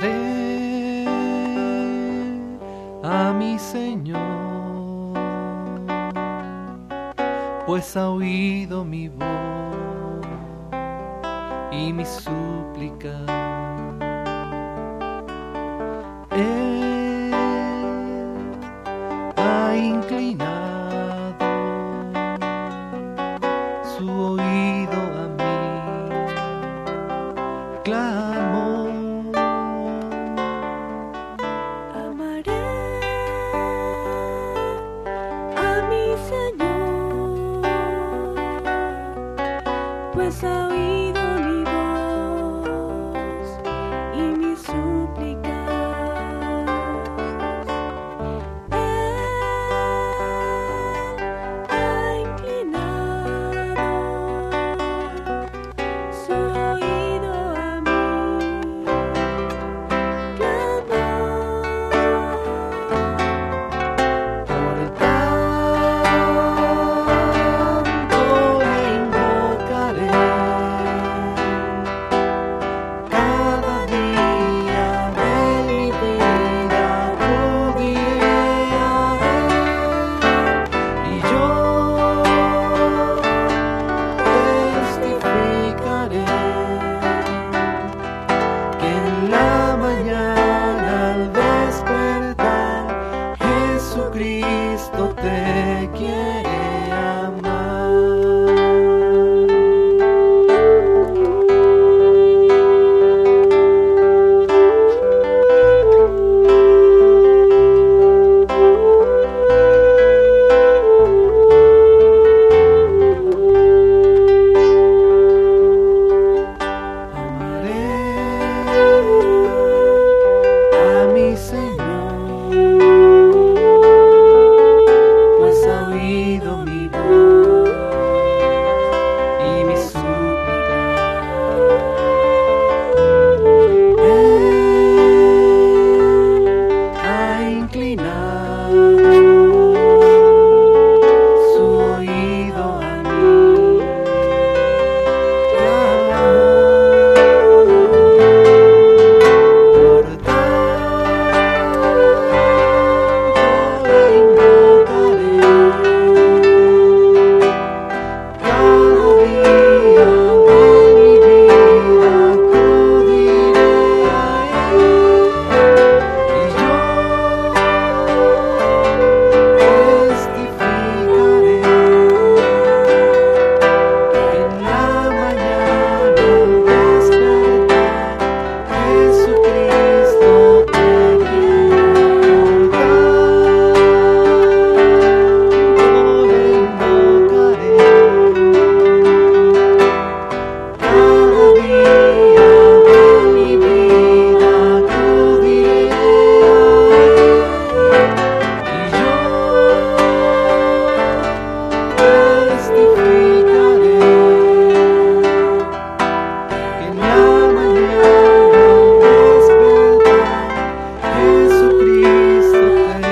Amaré a mi Señor, pues ha oído mi voz y mi súplica. Él ha inclinado su oído a mi clamor. Amaré a mi Señor, pues ha oído mi voz y mi súplica. Él ha inclinado su oído a mi clamor. Por tanto le invocaré, cada día de mi vida acudiré a él, y yo testificaré que en la mañana al despertar Jesucristo te quiere amar. Amaré a mi Señor, pues ha oído mi voz y mi súplica. Él ha inclinado su oído a mi clamor. Por tanto le invocaré, cada día de mi vida acudiré a él, y yo testificaré que en la mañana al despertar Jesucristo te quiere. Por tanto le invocaré, cada día de mi vida acudiré a él, y yo testificaré que en la mañana al despertar Jesucristo te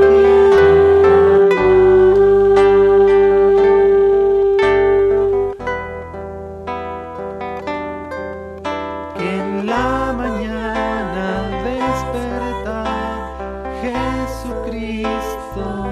quiere amar. Que en la mañana al despertar Jesucristo